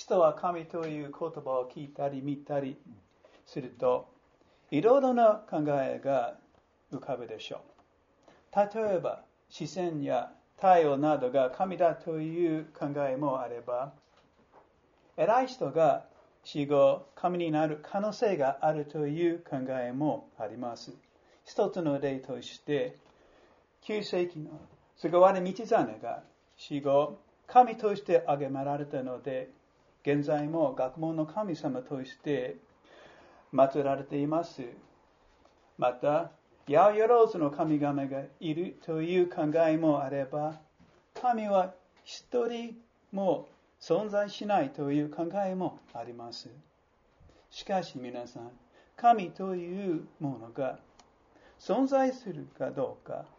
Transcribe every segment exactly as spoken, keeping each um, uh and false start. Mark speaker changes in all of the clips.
Speaker 1: 人は神という言葉を聞いたり見たりすると、いろいろな考えが浮かぶでしょう。例えば、自然や太陽などが神だという考えもあれば、偉い人が死後神になる可能性があるという考えもあります。一つの例として、きゅう世紀の菅原道真が死後神として崇められたので、現在も学問の神様として祀られています。また、八百万の神々がいるという考えもあれば、神は一人も存在しないという考えもあります。しかし皆さん、神というものが存在するかどうか、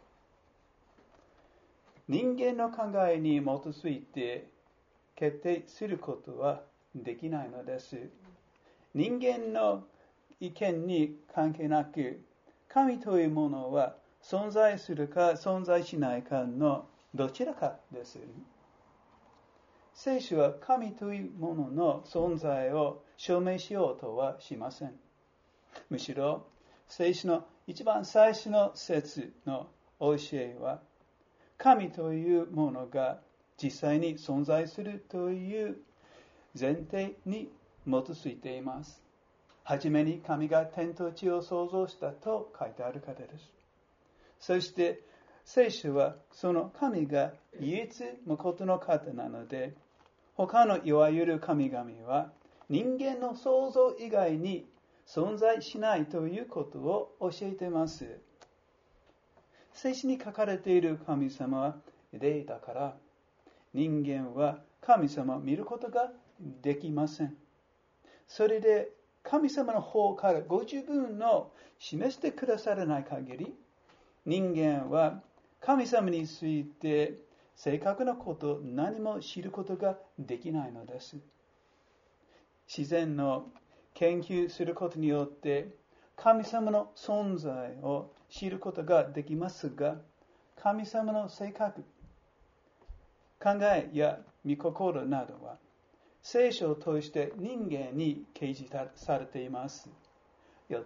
Speaker 1: 人間の考えに基づいて決定することはできないのです。人間の意見に関係なく、神というものは存在するか存在しないかのどちらかです。聖書は神というものの存在を証明しようとはしません。むしろ、聖書の一番最初の説の教えは、神というものが実際に存在するという前提に基づいています。はじめに神が天と地を創造したと書いてあるからです。そして、聖書はその神が唯一無二の方なので、他のいわゆる神々は人間の創造以外に存在しないということを教えています。聖書に書かれている神様は霊だから、人間は神様を見ることができません。それで神様の方からご自分の示してくださらない限り、人間は神様について正確なことを何も知ることができないのです。自然の研究することによって神様の存在を知ることができますが、神様の性格、考えや御心などは聖書を通して人間に掲示されています。よって、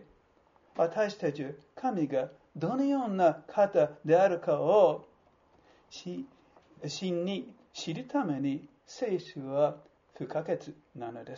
Speaker 1: 私たちは神がどのような方であるかを真に知るために聖書は不可欠なのです。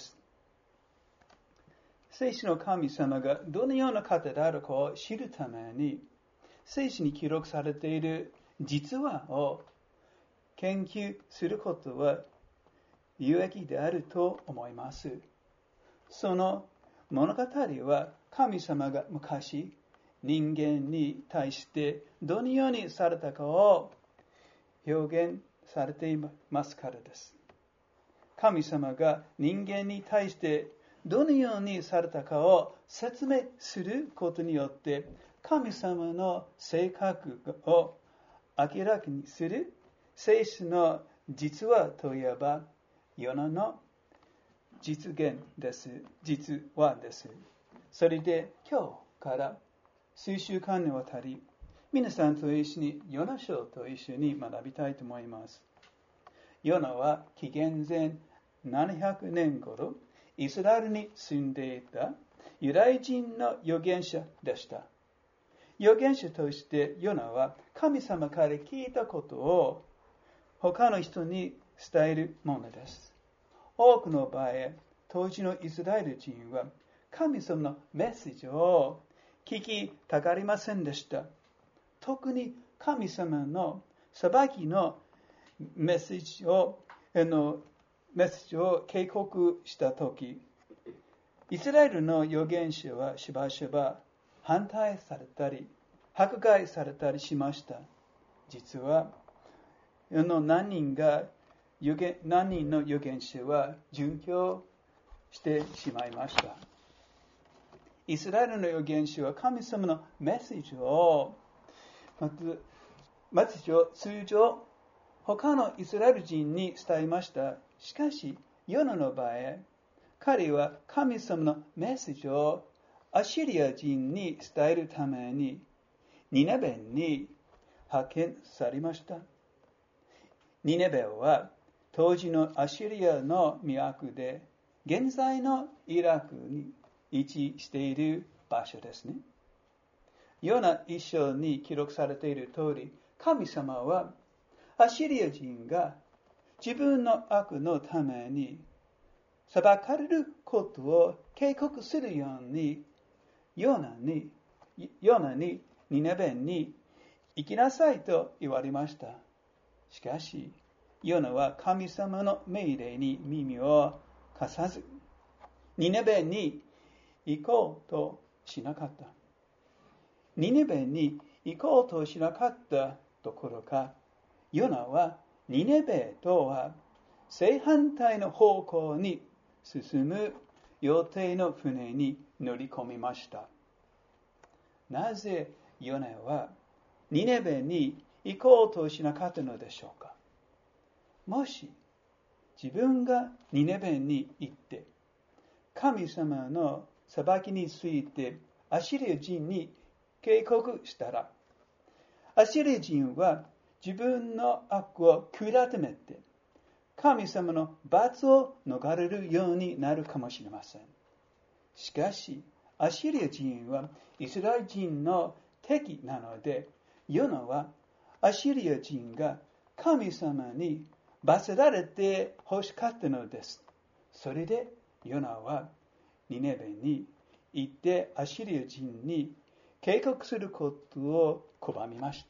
Speaker 1: 聖書の神様がどのような方であるかを知るために、聖書に記録されている実話を研究することは有益であると思います。その物語は神様が昔人間に対してどのようにされたかを表現されていますからです。神様が人間に対してどのようにされたかを説明することによって神様の性格を明らかにする聖書の実話といえばヨナの実現です。実話です。それで今日から数週間にわたり皆さんと一緒にヨナ書と一緒に学びたいと思います。ヨナは紀元前ななひゃくねん頃、イスラエルに住んでいたユダヤ人の預言者でした。預言者としてヨナは神様から聞いたことを他の人に伝えるものです。多くの場合、当時のイスラエル人は神様のメッセージを聞きたがりませんでした。特に神様の裁きのメッセージを、あのメッセージを警告したとき、イスラエルの預言者はしばしば反対されたり、迫害されたりしました。実は、あの何人が預言何人の預言者は殉教してしまいました。イスラエルの預言者は神様のメッセージを、まず、メッセージを通常、他のイスラエル人に伝えました。しかし、ヨナの場合、彼は神様のメッセージをアシリア人に伝えるために、ニネベに派遣されました。ニネベは当時のアシリアの都で、現在のイラクに位置している場所ですね。ヨナ一章に記録されている通り、神様はアシリア人が自分の悪のために裁かれることを警告するように、ヨナに、ヨナに、ニネベに行きなさいと言われました。しかし、ヨナは神様の命令に耳を貸さず、ニネベに行こうとしなかった。ニネベに行こうとしなかったどころか、ヨナはニネベとは正反対の方向に進む予定の船に乗り込みました。なぜヨナはニネベに行こうとしなかったのでしょうか。もし自分がニネベに行って神様の裁きについてアシリア人に警告したら、アシリア人は自分の悪を悔い改めて神様の罰を逃れるようになるかもしれません。しかしアシリア人はイスラエル人の敵なので、ヨナはアシリア人が神様に罰られて欲しかったのです。それでヨナはニネベに行ってアシリア人に警告することを拒みました。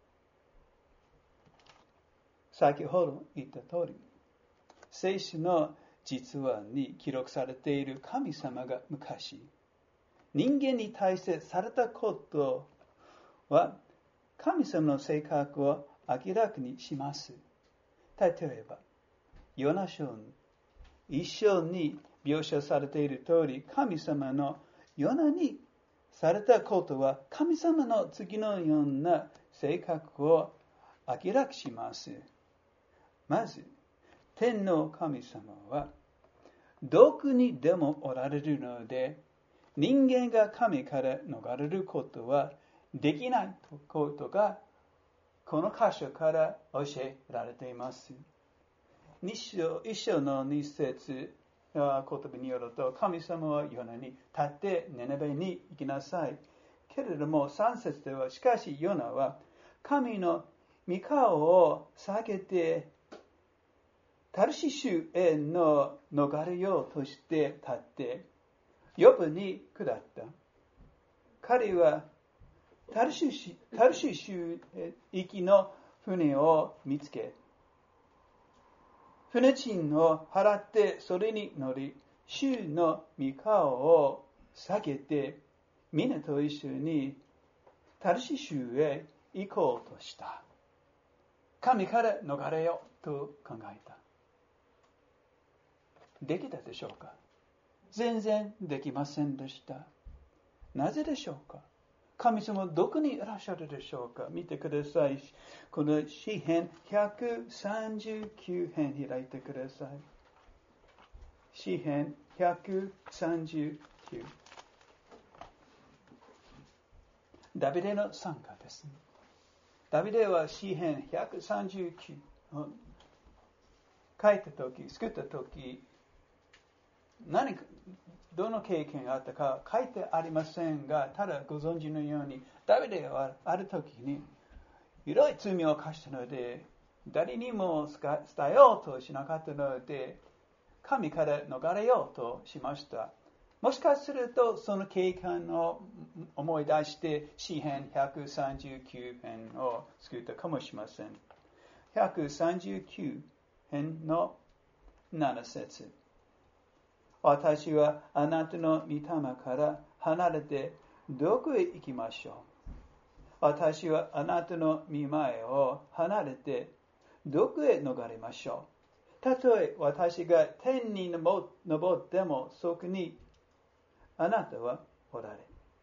Speaker 1: 先ほど言った通り、聖書の実話に記録されている神様が昔、人間に対してされたことは、神様の性格を明らかにします。例えば、ヨナ書一章に描写されている通り、神様のヨナにされたことは、神様の次のような性格を明らかにします。まず、天の神様は、どこにでもおられるので、人間が神から逃れることはできないことが、この箇所から教えられています。一章、一章の二節、言葉によると、神様はヨナに立ってニネベに行きなさい。けれども三節では、しかしヨナは神の御顔を下げてタルシシュへの逃れようとして立ってヨブに下った。彼はタルシシュ、タルシシュ行きの船を見つけ、船賃を払ってそれに乗り、主の御顔を下げて、皆と一緒にタルシシュへ行こうとした。神から逃れようと考えた。できたでしょうか？全然できませんでした。なぜでしょうか？神様はどこにいらっしゃるでしょうか？見てください。この詩編ひゃくさんじゅうきゅう編開いてください。詩編ひゃくさんじゅうきゅう。ダビデの賛歌です。ダビデは詩編ひゃくさんじゅうきゅうを書いたとき、作ったとき、何かどの経験があったか書いてありませんが、ただご存知のように、ダビデはある時にひどい罪を犯したので、誰にも伝えようとしなかったので、神から逃れようとしました。もしかするとその経験を思い出して詩編ひゃくさんじゅうきゅう編を作ったかもしれません。ひゃくさんじゅうきゅう編のなな節。私はあなたの御霊から離れてどこへ行きましょう。私はあなたの御前を離れてどこへ逃れましょう。たとえ私が天に登ってもそこにあなたはおられ。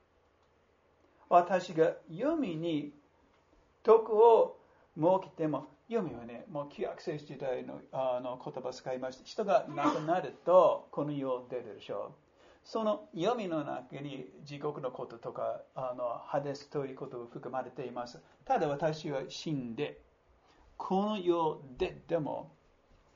Speaker 1: 私が黄泉に徳を設けても、黄泉はね、もう旧約聖書時代の、あの言葉を使いました。人が亡くなるとこの世出るでしょう。その黄泉の中に地獄のこととか、あのハデスということが含まれています。ただ私は死んで、この世ででも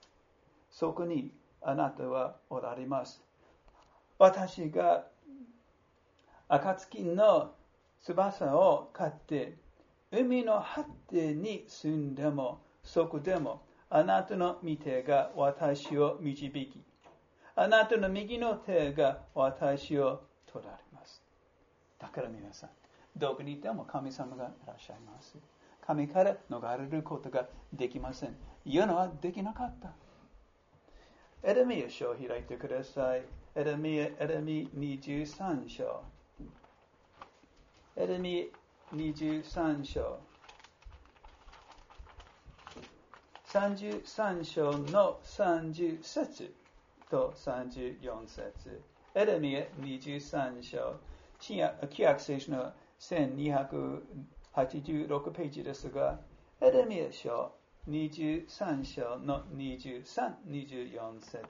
Speaker 1: そこにあなたはおられます。私が暁の翼を買って、海の果てに住んでも、そこでも、あなたの御手が私を導き、あなたの右の手が私を取られます。だから皆さん、どこにいても神様がいらっしゃいます。神から逃れることができません。ヨナはできなかった。エレミヤ書を開いてください。エレミヤ、エレミにじゅうさん章。エレミにじゅうさん章。さんじゅうさん章のさんじゅう節とさんじゅうよん節。エレミヤにじゅうさん章。新約聖書のせんにひゃくはちじゅうろくページですが、エレミヤ書にじゅうさん章のにじゅうさん、にじゅうよん節。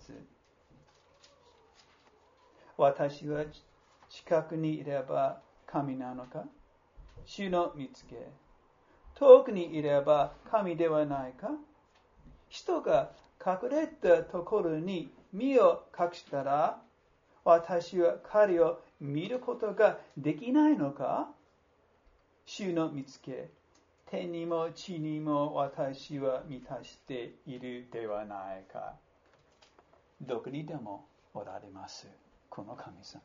Speaker 1: 私は近くにいれば神なのか、主の見つけ。遠くにいれば神ではないか。人が隠れたところに身を隠したら、私は彼を見ることができないのか。主の見つけ。天にも地にも私は満たしているではないか。どこにでもおられます。この神様。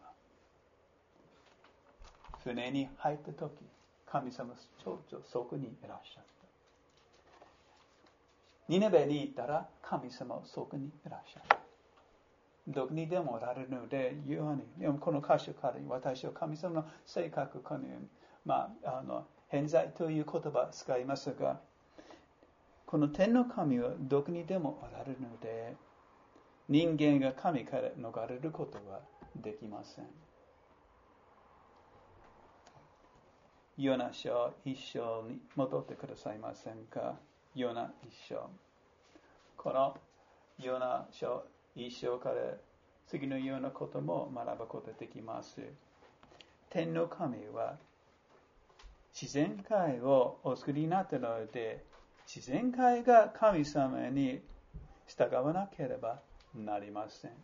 Speaker 1: 船に入ったとき、神様ちょうどそこにいらっしゃった。ニネベに行ったら神様そこにいらっしゃった。どこにでもおられるので、ヨハネ、この箇所から私は神様の性格このように、まあ、あの、偏在という言葉を使いますが、この天の神はどこにでもおられるので、人間が神から逃れることはできません。ヨナ書一章に戻ってくださいませんか。ヨナ一章。このヨナ書一章から次のようなことも学ぶことができます。天の神は自然界をお作りになったので、自然界が神様に従わなければなりません。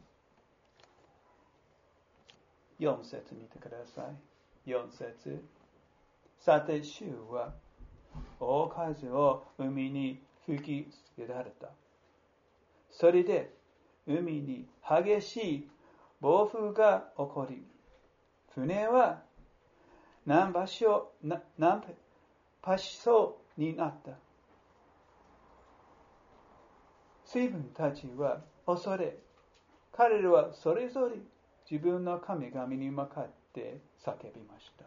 Speaker 1: 四節見てください。四節。さて主は大風を海に吹きつけられた。それで海に激しい暴風が起こり、船は難破しそうになった。水分たちは恐れ、彼らはそれぞれ自分の神々に向かって叫びました。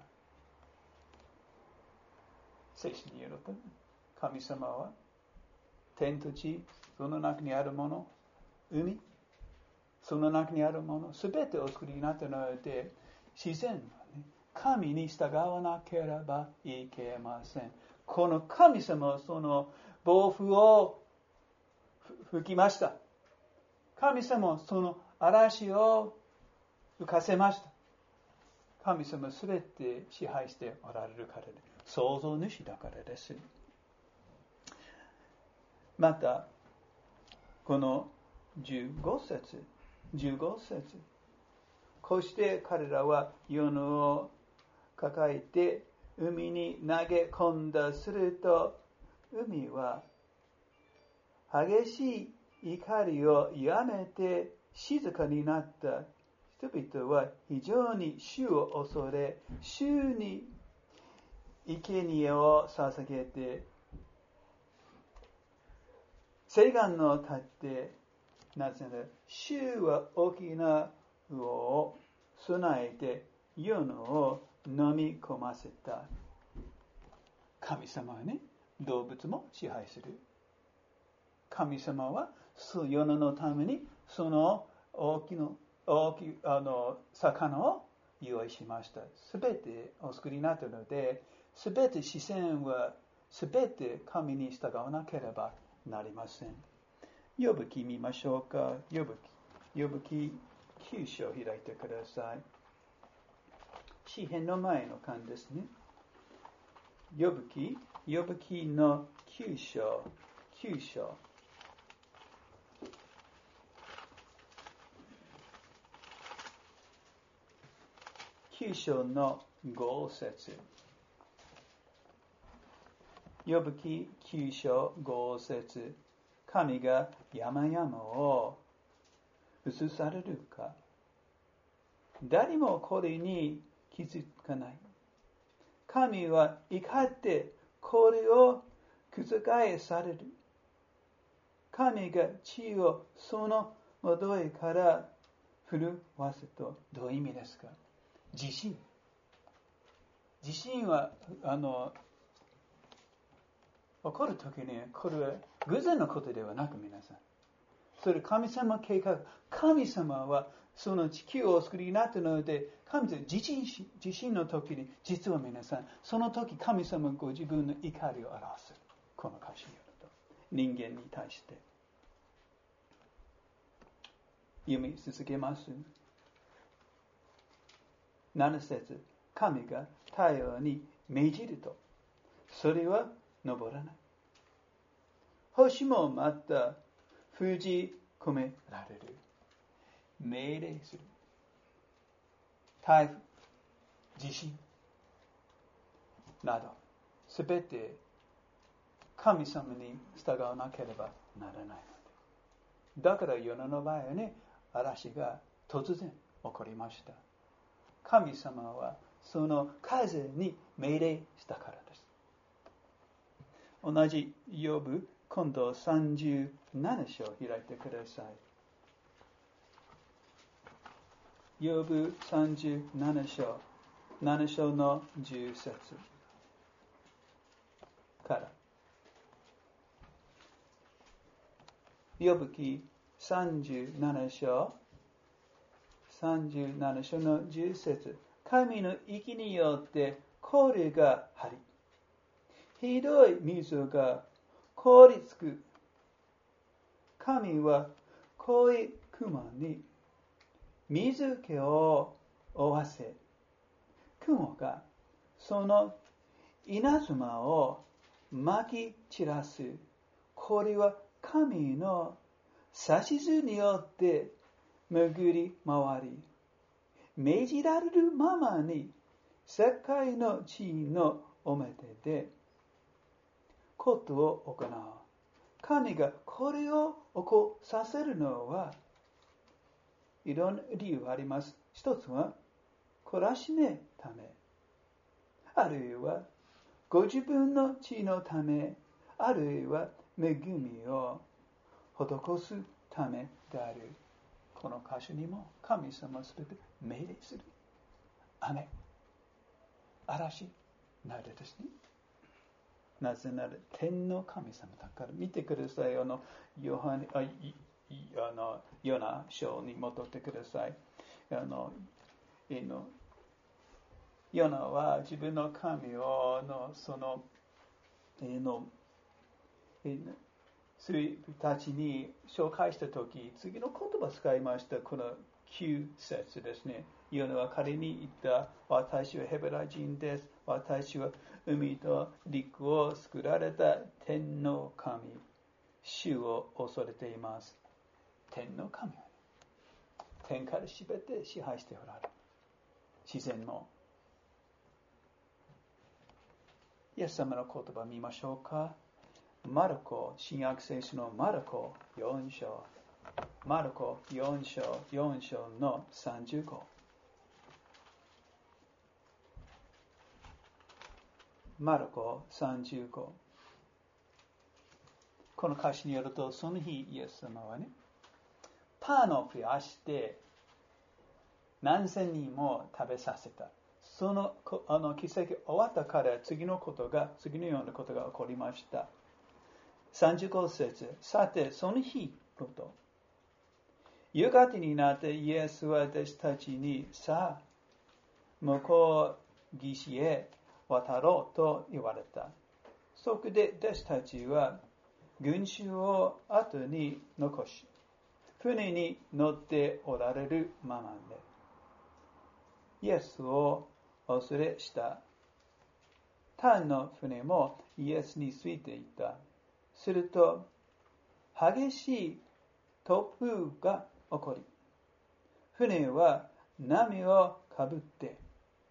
Speaker 1: 聖書によると、神様は天と地、その中にあるもの、海、その中にあるもの、すべてお作りになったので、自然はね、神に従わなければいけません。この神様はその暴風を吹きました。神様はその嵐を浮かせました。神様はすべて支配しておられるからです。創造主だからです。また、このじゅうご節、じゅうご節。こうして彼らはヨナを抱えて海に投げ込んだすると、海は激しい怒りをやめて静かになった。人々は非常に主を恐れ、主に生贄を捧げて、誓願を立って、なぜなら、主は大きな魚を備えて、ヨナを飲み込ませた。神様はね、動物も支配する。神様は、ヨナのために、その大きな、大きあの魚を用意しました。すべてお作りになったので、すべて視線はすべて神に従わなければなりません。ヨブ記見ましょうか。ヨブ記、ヨブ記きゅう章を開いてください。詩編の前の巻ですね。ヨブ記、ヨブ記のきゅう章、きゅう章。 きゅう章のご節。ヨブ記きゅう章ご節。神が山々を映されるか。誰もこれに気づかない。神は怒ってこれを覆される。神が地をその元へから震わせと、どういう意味ですか？地震。地震は、あの、起こるときに、これは偶然のことではなく、皆さん。それ神様計画。神様はその地球をお作りになったので、神様地震、地震の時に、実は皆さん、その時神様ご自分の怒りを表す。この歌詞によると。人間に対して。読み続けます。なな節。神が太陽に命じると、それは昇らない。星もまた封じ込められる。命令する。台風、地震など、すべて神様に従わなければならないので。だからヨナの場合はね、嵐が突然起こりました。神様はその風に命令したからです。同じヨブ、今度さんじゅうなな章を開いてください。ヨブさんじゅうなな章、なな章のじゅう節から。ヨブ記さんじゅうなな章、さんじゅうなな章のじゅう節。神の息によって氷が張り、ひどい水が凍りつく。神は濃い雲に水気を覆わせ、雲がその稲妻をまき散らす。これは神の指図によって巡り回り、命じられるままに世界の地の表でことを行う。神がこれを起こさせるのはいろんな理由があります。一つは懲らしめため、あるいはご自分の地のため、あるいは恵みを施すためである。この箇所にも神様はすべて命令する。雨、嵐などですね。なぜなら天の神様だから。見てください。あのヨハネ、あ、いあのヨナ書に戻ってください。あのいのヨナは自分の神をのそのえのえの水たちに紹介したとき、次の言葉を使いました。このきゅう節ですね。ヨナは彼に言った。私はヘブラ人です。私は海と陸を作られた天の神、主を恐れています。天の神は、ね、天からすべて支配しておられる。自然の。イエス様の言葉を見ましょうか。マルコ、新約聖書のマルコよん章。マルコよん章、よん章のさんじゅうご。マルコさんじゅうご。この歌詞によると、その日イエス様はね、パンを増やして何千人も食べさせた。そのあの奇跡終わったから次のことが、次のようなことが起こりました。さんじゅうご節。さて、その日こと。夕方になってイエスは私たちに、さあ、向こう岸へ渡ろうと言われた。そこで私たちは群衆を後に残し、船に乗っておられるままで、イエスをお連れした。他の船もイエスについていた。すると、激しい突風が起こり、船は波をかぶって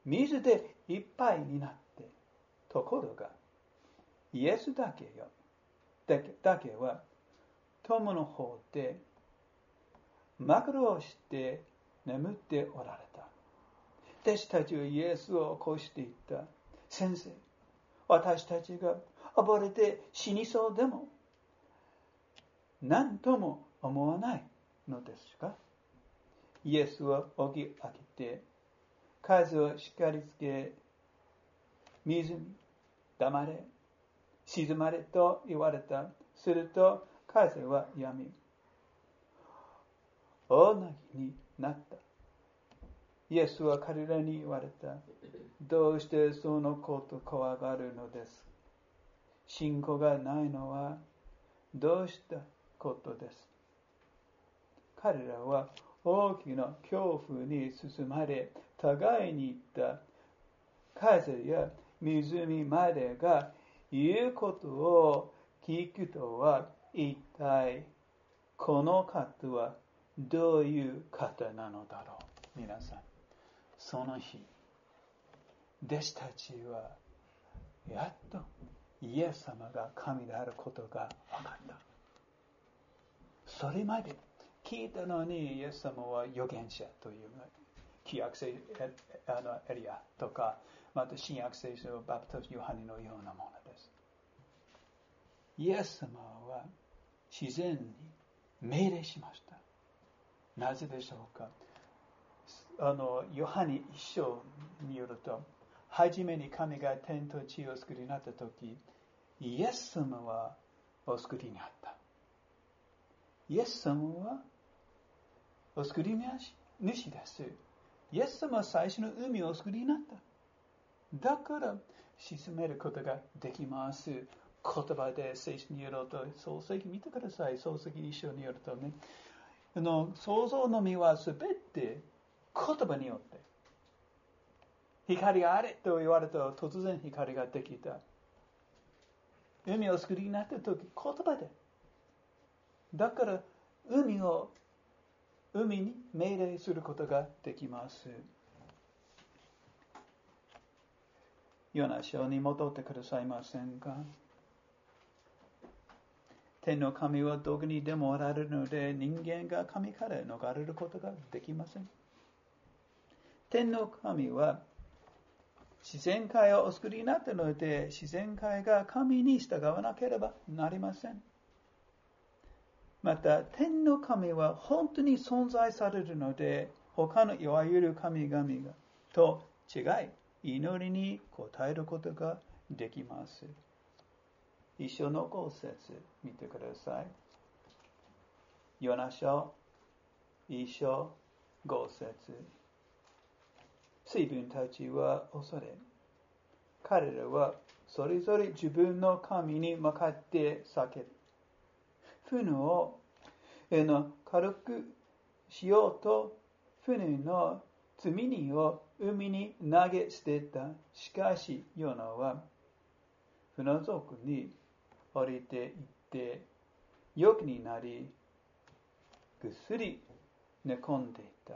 Speaker 1: 水でいっぱいになって、ところが、イエスだけよ、だけ、だけは、友の方で、枕をして眠っておられた。弟子たちはイエスを起こしていった。先生、私たちが溺れて死にそうでも、何とも思わないのですか？イエスは起き上げて、風を叱りつけ、水に黙れ、静まれと言われた。すると風は止み、大なぎになった。イエスは彼らに言われた。どうしてそのこと怖がるのです？信仰がないのはどうしたことです？彼らは大きな恐怖に包まれ、互いに言った。風や湖までが言うことを聞くとは、一体この方はどういう方なのだろう。皆さん、その日、弟子たちはやっとイエス様が神であることが分かった。それまで聞いたのに、イエス様は預言者という旧約聖あのエリアとか、また新約聖書のバプテスマヨハネのようなものです。イエス様は自然に命令しました。なぜでしょうか？あのヨハネ一章によると、初めに神が天と地を作りになったとき、イエス様はお作りになった。イエス様はお作り主です。イエス様は最初の海をお作りになった。だから沈めることができます。言葉で聖書によると、創世記見てください。創世記一章によるとね、あの創造の実はすべて言葉によって、光があれと言われたら突然光ができた。海を作りになったとき、言葉で。だから海を海に命令することができます。ヨナ書に戻ってくださいませんか？天の神はどこにでもおられるので、人間が神から逃れることができません。天の神は自然界をお作りになったので、自然界が神に従わなければなりません。また、天の神は本当に存在されるので、他のいわゆる神々がと違い、祈りに応えることができます。一章の五節見てください。ヨナ書一章五節。水分たちは恐れ、彼らはそれぞれ自分の神に向かって叫ぶ。船を軽くしようと船の積み荷を海に投げ捨てた。しかしヨナは船底に降りていって欲になりぐっすり寝込んでいた。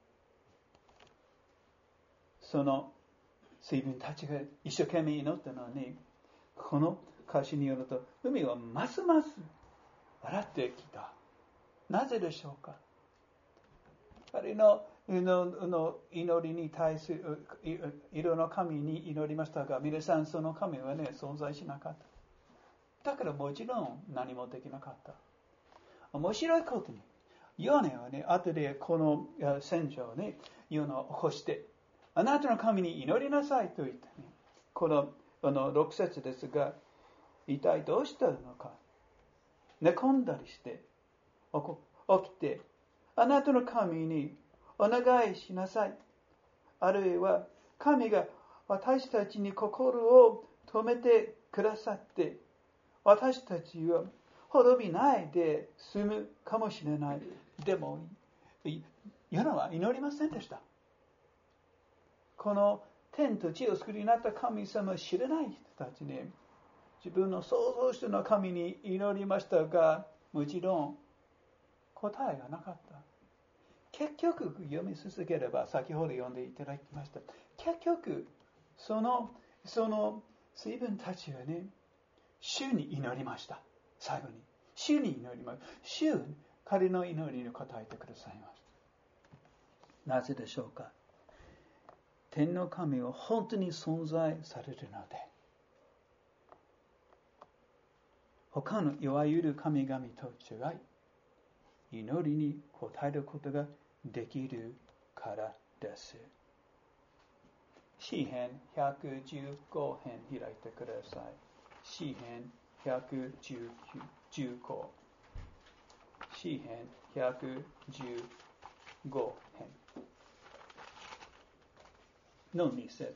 Speaker 1: その水分たちが一生懸命祈ったのに、この歌詞によると海はますます笑ってきた。なぜでしょうか？彼のの祈りに対する色の神に祈りましたが、皆さんその神はね、存在しなかった。だからもちろん何もできなかった。面白いことに、ヨナはね、後でこの戦場をね、ヨナを起こして、あなたの神に祈りなさいと言ったね。このあのろく節ですが、一体どうしたのか。寝込んだりして起きて、あなたの神にお願いしなさい。あるいは神が私たちに心を止めてくださって、私たちは滅びないで済むかもしれない。でもヨナは祈りませんでした。この天と地を作りになった神様を知らない人たちに、自分の創造主の神に祈りましたが、もちろん答えがなかった。 結局読み続ければ、先ほど読んでいただきました。結局、その、その水分たちはね、主に祈りました。最後に。主に祈りました。主、彼の祈りに応えてくださいました。なぜでしょうか。天の神は本当に存在されるので、他のいわゆる神々と違い、祈りに応えることができるからです。詩編ひゃくじゅうご編開いてください。詩編ひゃくじゅうご。詩編ひゃくじゅうご編のに節。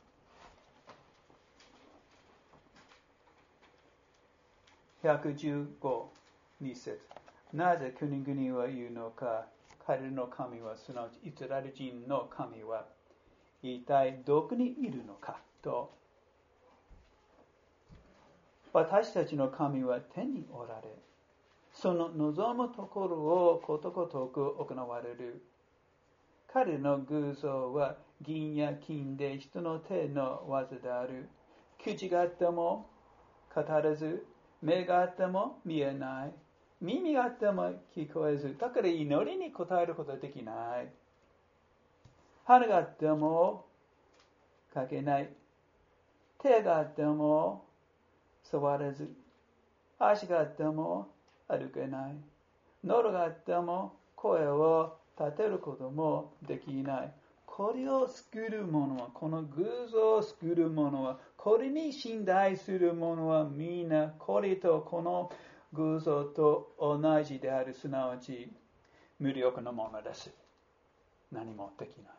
Speaker 1: ひゃくじゅうご、に節。なぜ国々は言うのか、彼の神は、すなわちイスラエル人の神は、一体どこにいるのかと。私たちの神は天におられ、その望むところをことごとく行われる。彼の偶像は銀や金で人の手の技である。口があっても語らず、目があっても見えない。耳があっても聞こえず、だから祈りに応えることはできない。鼻があってもかけない。手があっても触れず、足があっても歩けない。喉があっても声を立てることもできない。これを作る者は、この偶像を作る者は、これに信頼する者はみんなこれとこの偶像と同じである、すなわち無力なものです。何もできない。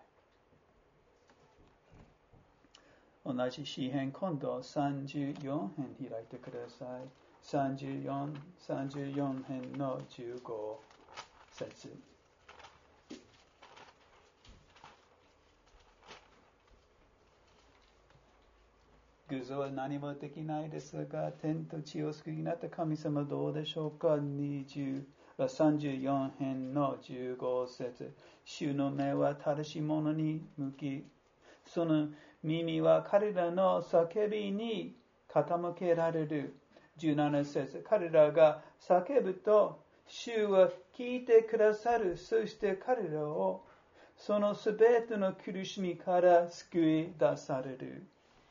Speaker 1: 同じ詩編、今度さんじゅうよん編開いてください。さんじゅうよん、さんじゅうよん編のじゅうご節。偶像は何もできないですが、天と地を救いになった神様どうでしょうか。にじゅう、さんじゅうよん編のじゅうご節。主の目は正しい者に向き、その耳は彼らの叫びに傾けられる。じゅうなな節。彼らが叫ぶと、主は聞いてくださる。そして彼らをそのすべての苦しみから救い出される。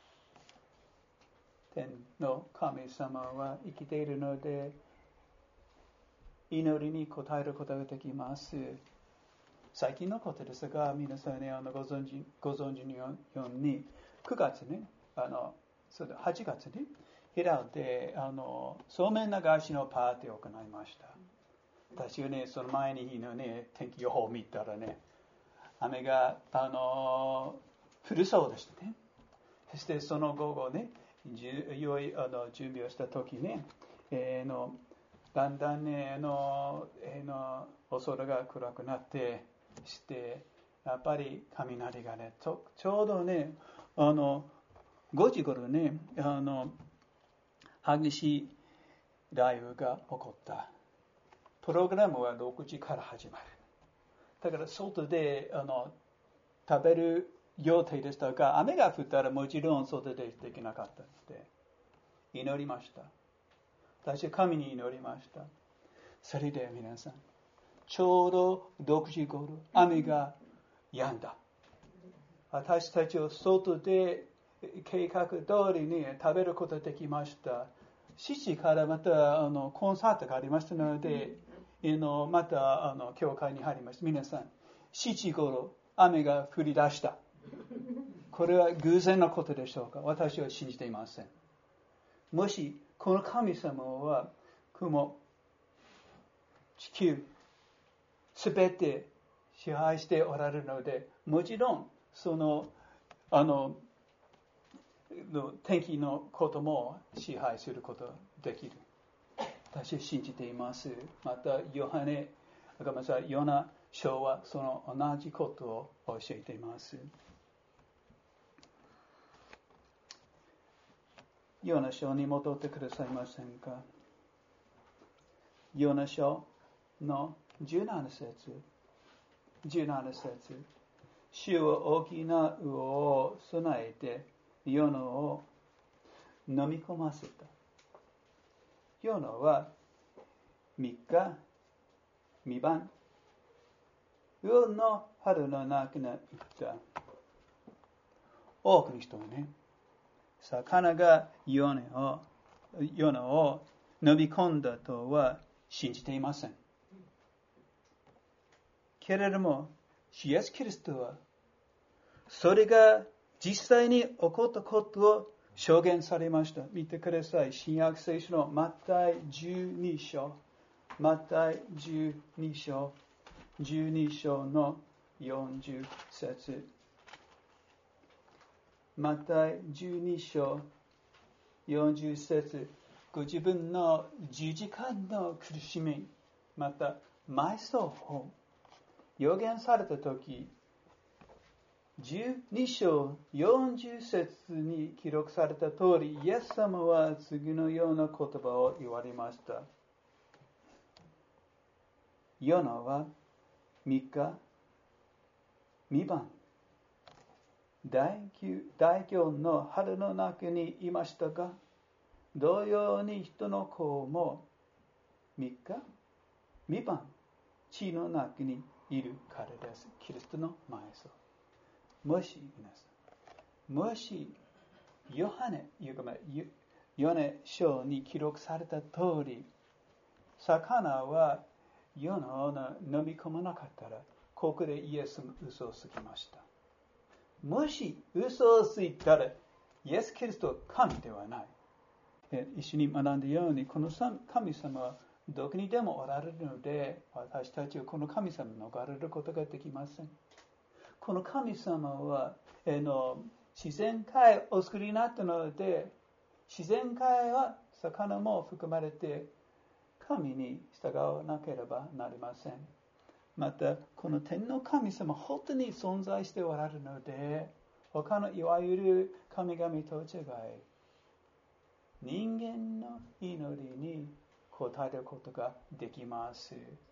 Speaker 1: 天の神様は生きているので、祈りに応えることができます。最近のことですが、皆さんね、あのご存知、ご存知のように、くがつね、あの、そうだ、はちがつに、平尾で、あの、そうめん流しのパーティーを行いました。私はね、その前の日のね、天気予報を見たらね、雨が、あの、降るそうでしたね。そしてその午後ね、良いあの準備をした時ね、えー、のだんだんね、あの、えー、のお空が暗くなってして、やっぱり雷がね、ちょ、ちょうどね、あのごじ頃ね、あの激しい雷雨が起こった。プログラムはろくじから始まる。だから外であの食べる予定でしたが、雨が降ったらもちろん外でできなかったので、祈りました。私は神に祈りました。それで皆さん、ちょうどろくじ頃、雨が止んだ。私たちを外で計画通りに食べることができました。しちじからまたあのコンサートがありましたので、のまたあの教会に入りました。皆さん、しちじ頃、雨が降り出した。これは偶然のことでしょうか。私は信じていません。もしこの神様は雲、地球、すべて支配しておられるので、もちろんそのあの天気のことも支配することができる。私は信じています。またヨハネ、ごめんなさい、ヨナ書はその同じことを教えています。ヨナ書に戻ってくださいませんか。ヨナ書のじゅうなな節。 じゅうなな節。主は大きな魚を備えて、ヨナを飲み込ませた。ヨナはみっか、みばん、魚の腹の中にいた。多くの人はね、魚がヨナを、ヨナを飲み込んだとは信じていません。けれども、イエス・キリストは、それが実際に起こったことを証言されました。見てください。新約聖書のマタイじゅうに章。マタイじゅうに章。じゅうに章のよんじゅう節。マタイじゅうに章よんじゅう節。ご自分の十字架の苦しみ、また埋葬を予言されたとき、じゅうに章よんじゅう節に記録された通り、イエス様は次のような言葉を言われました。ヨナはみっか、みばん、大魚の腹の中にいましたが、同様に人の子もみっか、みばん、地の中にいるからです。キリストの埋葬。もし、皆さん、もし、ヨハネ、ヨネ書に記録された通り、魚はヨナを飲み込まなかったら、ここでイエスも嘘をつきました。もし嘘をついたら、イエス・キリストは神ではない。一緒に学んだように、この神様はどこにでもおられるので、私たちはこの神様を逃れることができません。この神様は、えの自然界をお作りになったので、自然界は魚も含まれて、神に従わなければなりません。また、この天の神様、本当に存在しておられるので、他のいわゆる神々と違い、人間の祈りに応えることができます。